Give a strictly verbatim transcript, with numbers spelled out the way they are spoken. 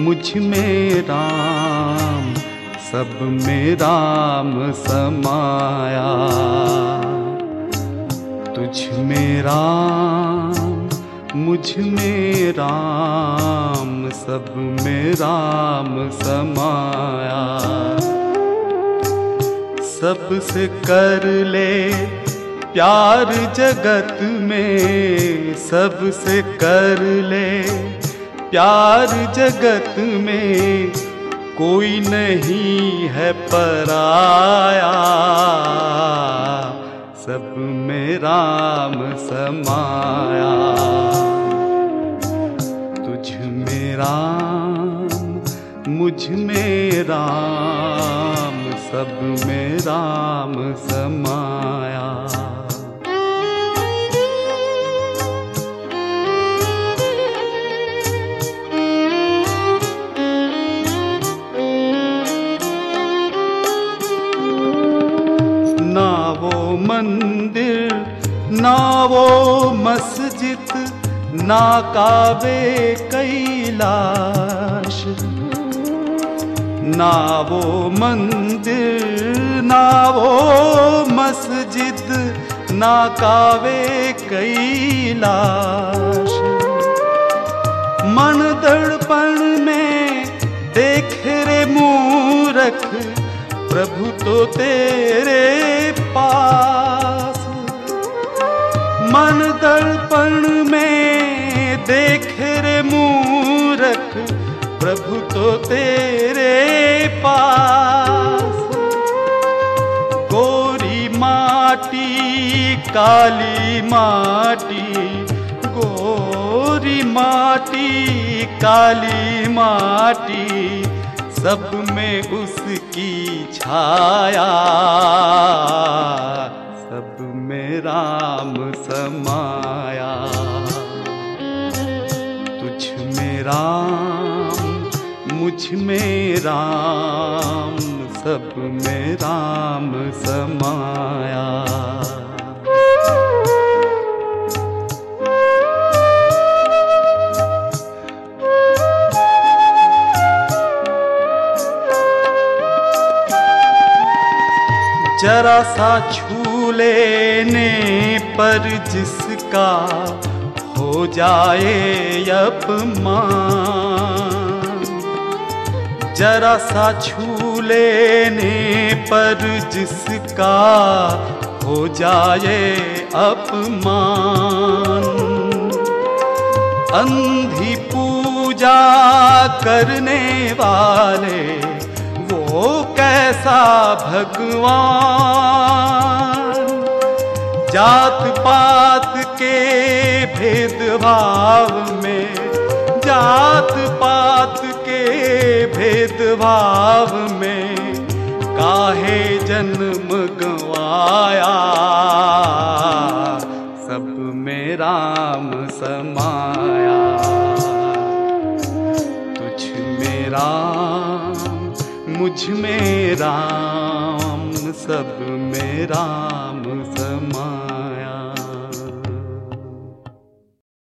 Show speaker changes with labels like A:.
A: मुझ में राम, सब में राम समाया। तुझ में राम, मुझ में राम, सब में राम समाया। सबसे कर ले प्यार जगत में, सबसे कर ले प्यार जगत में, कोई नहीं है पराया। सब में राम समाया। तुझ में राम, मुझ में राम, सब में राम समाया। ना वो मंदिर, ना वो मस्जिद, ना काबे कैलाश। ना वो मंदिर, ना वो मस्जिद, ना काबे कैलाश। मन दर्पण में देख रे मूरख, प्रभु तो तेरे पास। मन दर्पण में देख रे मूरख, प्रभु तो तेरे पास। गोरी माटी, काली माटी, गोरी माटी, काली माटी, सब में उसकी छाया। सब में राम समाया। तुझ में राम, मुझ में राम, सब में राम समाया। जरा सा छू लेने पर जिसका हो जाए अपमान, जरा सा छू लेने पर जिसका हो जाए अपमान। अंधी पूजा करने वाले वो कैसा भगवान। जात पात के भेदभाव में, जात पात के भेदभाव में, काहे जन्म गवाया। सब में राम समाया। तुझ में राम, मुझ में राम, सब में राम